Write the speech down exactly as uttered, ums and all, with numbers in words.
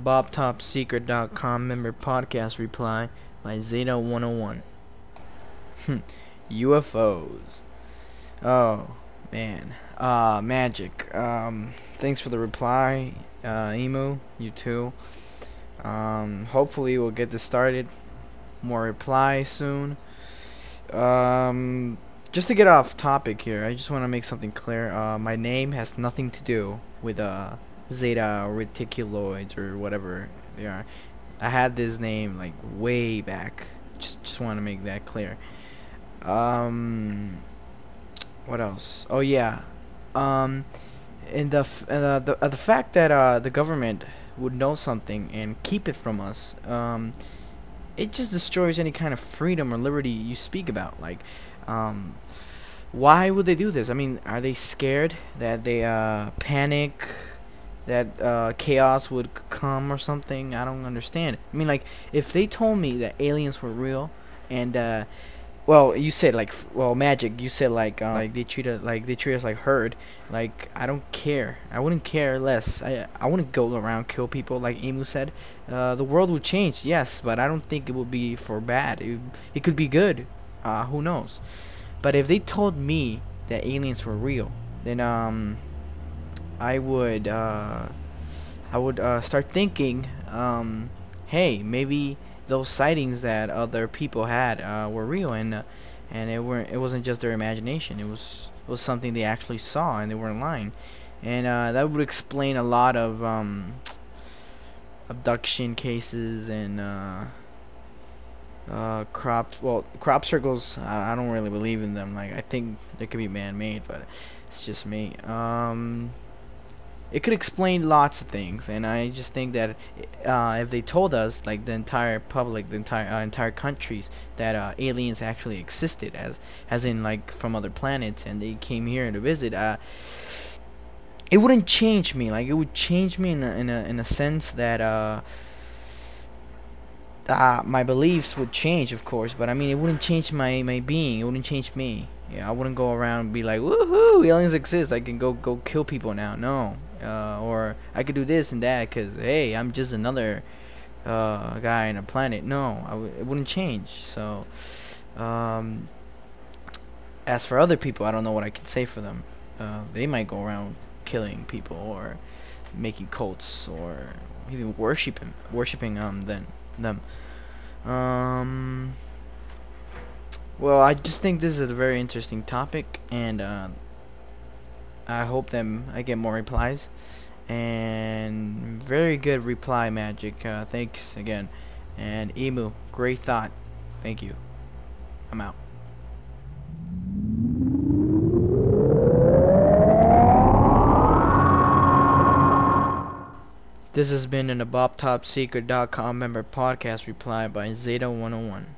bob top secret dot com member podcast reply by Zeta one oh one. U F Os. Oh, man. Uh, magic. Um, thanks for the reply, uh, Emu. You too. Um, hopefully we'll get this started. More replies soon. Um, just to get off topic here, I just want to make something clear. Uh, my name has nothing to do with, uh, Zeta reticuloids or whatever they are. I had this name, like, way back. Just, just want to make that clear. Um, what else? Oh, yeah. Um, and the, f uh, the, uh, the fact that, uh, the government would know something and keep it from us, um, it just destroys any kind of freedom or liberty you speak about. Like, um, why would they do this? I mean, are they scared that they, uh, panic, that, uh, chaos would come or something? I don't understand. I mean, like, if they told me that aliens were real, and, uh, well, you said, like, well, magic, you said, like, uh, like, they treat us, like, they treat us like herd. Like, I don't care. I wouldn't care less. I, I wouldn't go around kill people, like Emu said. Uh, the world would change, yes, but I don't think it would be for bad. It, it could be good. Uh, who knows? But if they told me that aliens were real, then, um, I would, uh, I would, uh, start thinking, um, hey, maybe those sightings that other people had uh, were real, and uh, and it weren't. It wasn't just their imagination. It was it was something they actually saw, and they weren't lying. And uh, that would explain a lot of um, abduction cases and uh, uh, crop. Well, crop circles. I, I don't really believe in them. Like, I think they could be man-made, but it's just me. Um, It could explain lots of things, and I just think that uh, if they told us, like the entire public, the entire uh, entire countries, that uh, aliens actually existed, as as in like from other planets, and they came here to visit, uh, it wouldn't change me. Like, it would change me in a in a, in a sense that uh, uh, my beliefs would change, of course, but I mean, it wouldn't change my my being. It wouldn't change me. Yeah, I wouldn't go around and be like, woohoo, aliens exist, I can go go kill people now. No. Uh, or I could do this and that because, hey, I'm just another uh, guy on a planet. No, I w it wouldn't change. So, um, as for other people, I don't know what I can say for them. Uh, they might go around killing people or making cults or even worshiping, worshiping um them. them. Um, well, I just think this is a very interesting topic, and uh, I hope them I get more replies. And very good reply, Magic. Uh, thanks again. And Emu, great thought. Thank you. I'm out. This has been in a bob top secret dot com member podcast reply by Zeta one oh one.